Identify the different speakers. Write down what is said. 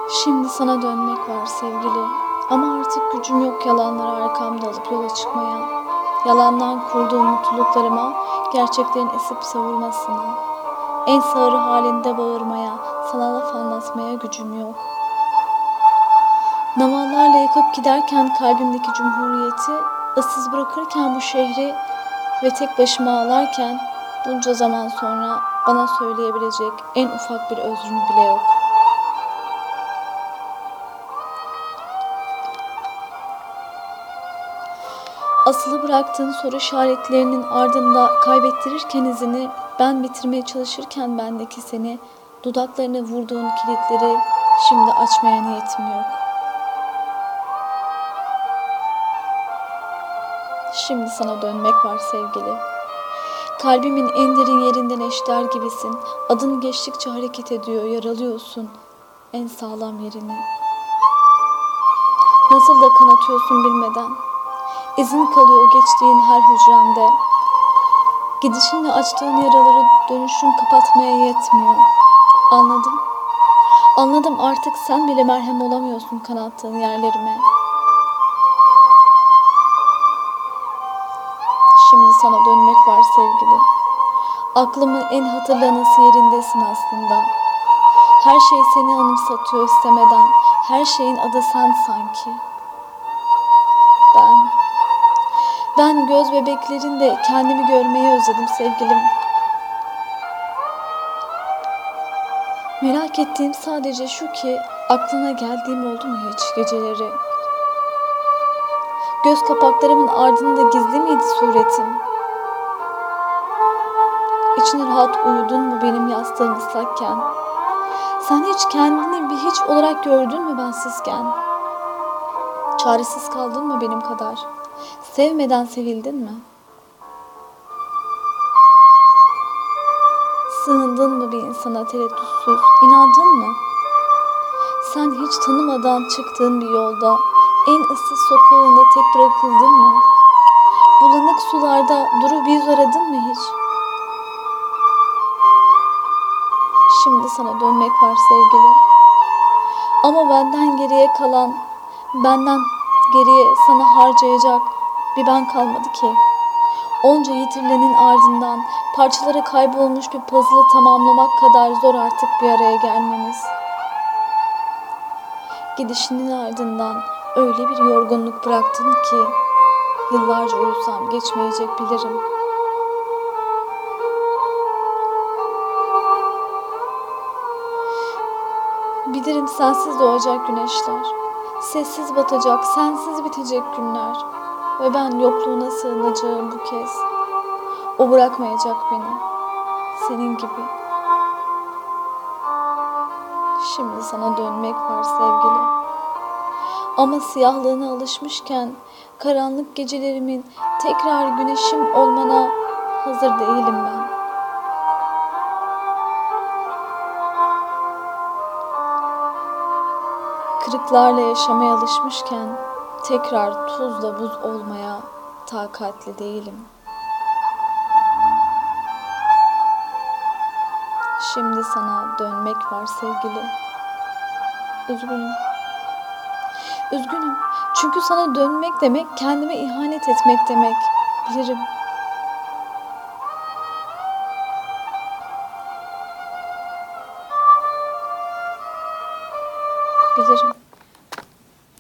Speaker 1: Şimdi sana dönmek var sevgili. Ama artık gücüm yok yalanları arkamda alıp yola çıkmaya. Yalandan kurduğum mutluluklarıma, gerçeklerin esip savurmasına. En sağır halinde bağırmaya, sana laf anlatmaya gücüm yok. Namallarla yakıp giderken kalbimdeki cumhuriyeti, ıssız bırakırken bu şehri ve tek başıma ağlarken bunca zaman sonra bana söyleyebilecek en ufak bir özrün bile yok. Asılı bıraktığın soru işaretlerinin ardında kaybettirirken izini, ben bitirmeye çalışırken bendeki seni, dudaklarına vurduğun kilitleri şimdi açmaya niyetim yok. Şimdi sana dönmek var sevgili. Kalbimin en derin yerinden eşler gibisin. Adın geçtikçe hareket ediyor, yaralıyorsun en sağlam yerini. Nasıl da kanatıyorsun bilmeden. İzin kalıyor geçtiğin her hücremde. Gidişinle açtığın yaraları dönüşün kapatmaya yetmiyor. Anladım. Anladım, artık sen bile merhem olamıyorsun kanattığın yerlerime. Şimdi sana dönmek var sevgili. Aklımın en hatırlanası yerindesin aslında. Her şey seni anımsatıyor istemeden. Her şeyin adı sen sanki. Ben göz bebeklerinde kendimi görmeyi özledim sevgilim. Merak ettiğim sadece şu ki, aklına geldiğim oldu mu hiç geceleri? Göz kapaklarımın ardında gizli miydi suretim? İçine rahat uyudun mu benim yastığım ıslakken? Sen hiç kendini bir hiç olarak gördün mü bensizken? Çaresiz kaldın mı benim kadar? Sevmeden sevildin mi? Sığındın mı bir insana tereddütsüz, inandın mı? Sen hiç tanımadan çıktığın bir yolda, en ıssız sokağında tek bırakıldın mı? Bulanık sularda duru bir yüz aradın mı hiç? Şimdi sana dönmek var sevgili. Ama benden geriye sana harcayacak bir ben kalmadı ki. Onca yitirilenin ardından parçalara kaybolmuş bir puzzle'ı tamamlamak kadar zor artık bir araya gelmemiz. Gidişinin ardından öyle bir yorgunluk bıraktın ki yıllarca uyusam geçmeyecek bilirim. Bilirim sensiz doğacak güneşler, sessiz batacak, sensiz bitecek günler ve ben yokluğuna sığınacağım bu kez. O bırakmayacak beni, senin gibi. Şimdi sana dönmek var sevgili. Ama siyahlığına alışmışken karanlık gecelerimin tekrar güneşim olmana hazır değilim ben. Kırıklarla yaşamaya alışmışken tekrar tuzla buz olmaya takatli değilim. Şimdi sana dönmek var sevgili. Üzgünüm. Üzgünüm. Çünkü sana dönmek demek kendime ihanet etmek demek. Bilirim. Bilirim.